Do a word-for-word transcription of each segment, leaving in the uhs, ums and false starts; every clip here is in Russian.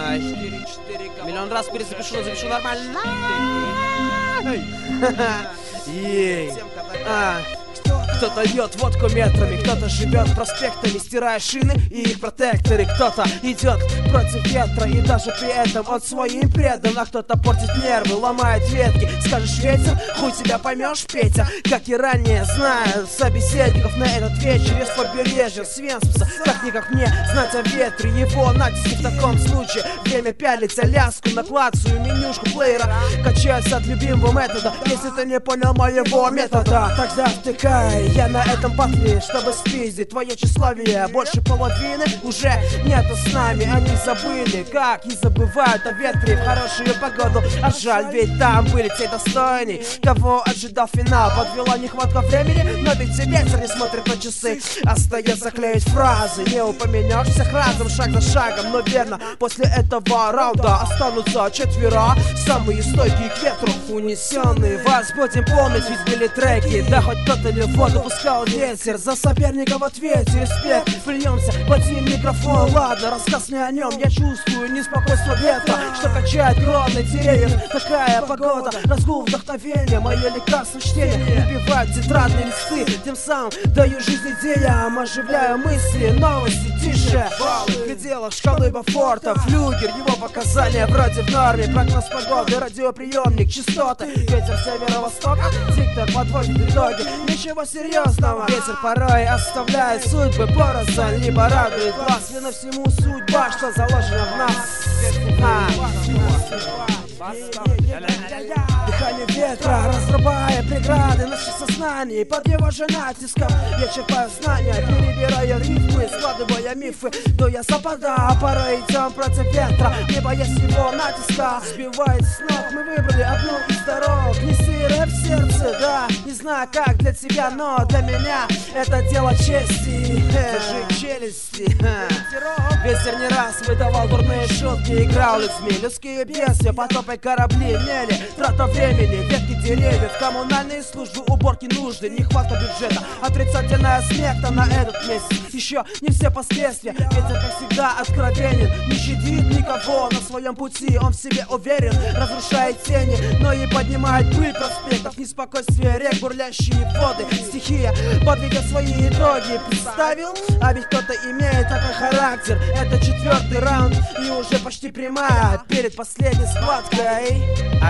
Ай, миллион раз перезапишу, но запишу нормально. Ей. А. Кто-то льет водку метрами, кто-то живет проспектами, стирая шины и их протекторы. Кто-то идет против ветра и даже при этом он своим предан. А кто-то портит нервы, ломает ветки. Скажешь ветер, хуй тебя поймешь, Петя. Как и ранее, знаю собеседников на этот вечер из побережья Свенспуса. Как-никак мне знать о ветре, его натиски в таком случае. Время пялить Аляску, наклацаю менюшку плеера. Качаюсь от любимого метода. Если ты не понял моего метода, тогда втыкай. Я на этом батле, чтобы спиздить твое тщеславие. Больше половины уже нету с нами. Они забыли, как и забывают о ветре в хорошую погоду. А жаль, ведь там были те достойные, кого ожидал финал. Подвела нехватка времени, но ведь и ветер не смотрит на часы. Остается клеить фразы, не упомянешь всех разом, шаг за шагом. Но верно, после этого раунда останутся четверо, самые стойкие к ветру, унесенные. Вас будем помнить, ведь были треки. Да хоть кто-то не в воду пускал ветер, за соперника в ответе респект. Плюемся под ним микрофон, ладно, рассказ не о нем. Я чувствую неспокойство ветра, что качает кроны деревьев. Такая погода, разгул вдохновения, мое лекарство чтения. Убивают тетрадные листы, тем самым даю жизнь идеям. Оживляю мысли, новости тише. Баллы в пределах шкалы Бафорта. Флюгер, его показания вроде в норме. Прогноз погоды, радиоприемник, частоты. Ветер северо-востока, диктор подводит итоги. Ничего серьезного, ветер порой оставляет судьбы порознь, либо радует глаз. Вина всему судьба, что заложена в нас. А. Дыхание ветра, разрубая преграды наших сознаний. Под его же натиском я черпаю знания, перебирая рифмы, складывая мифы. Но я запада, а порой идем против ветра, не боясь его натиска. Сбивает с ног, мы выбрали одну из дорог. Неси рэп в сердце, да, не знаю как для тебя, но для меня это дело чести. Держи челюсти. Ветер не раз выдавал дурные шутки, играл людьми, людские бесы, потопы корабли мели, трата времени, ветки деревьев, коммунальные службы, уборки нужды, нехватка бюджета, отрицательная смета на этот месяц. Еще не все последствия, ветер как всегда откровенен, не щадит никого на своем пути, он в себе уверен, разрушает тени, но и поднимает пыль проспектов, неспокойствие рек, бурлящие воды, стихия подвига свои итоги представил, а ведь кто-то имеет такой характер. Это четвертый раунд и уже почти прямая перед последней схваткой.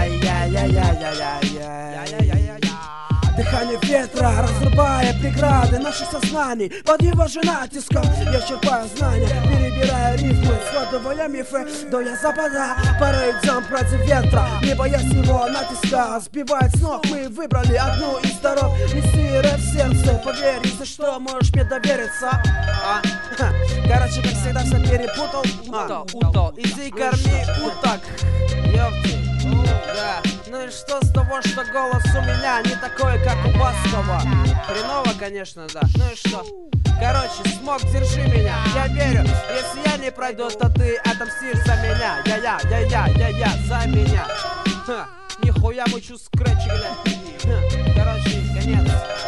Ай-яй-яй-яй-яй-яй-яй-яй-яй. Дыхание ветра, разрубая преграды наших сознаний. Под его же натиском я черпаю знания, перебирая рифмы, складывая мифы. До я запада, порой идем против ветра, не боясь его натиска. Сбивает с ног, мы выбрали одну из дорог. Неси рэп в сердце, поверь, если что, можешь мне довериться. а? Короче, как всегда, все перепутал. а, Утал, иди корми уток. Ёпти. Да. Ну и что с того, что голос у меня не такой, как у Баскова? Хреново, конечно, да. Ну и что? Короче, смог, держи меня. Я верю, если я не пройду, то ты отомстишь за меня. Я-я, я-я, я-я, за меня. Ха, нихуя мучу скретчи, глянь. Короче, конец.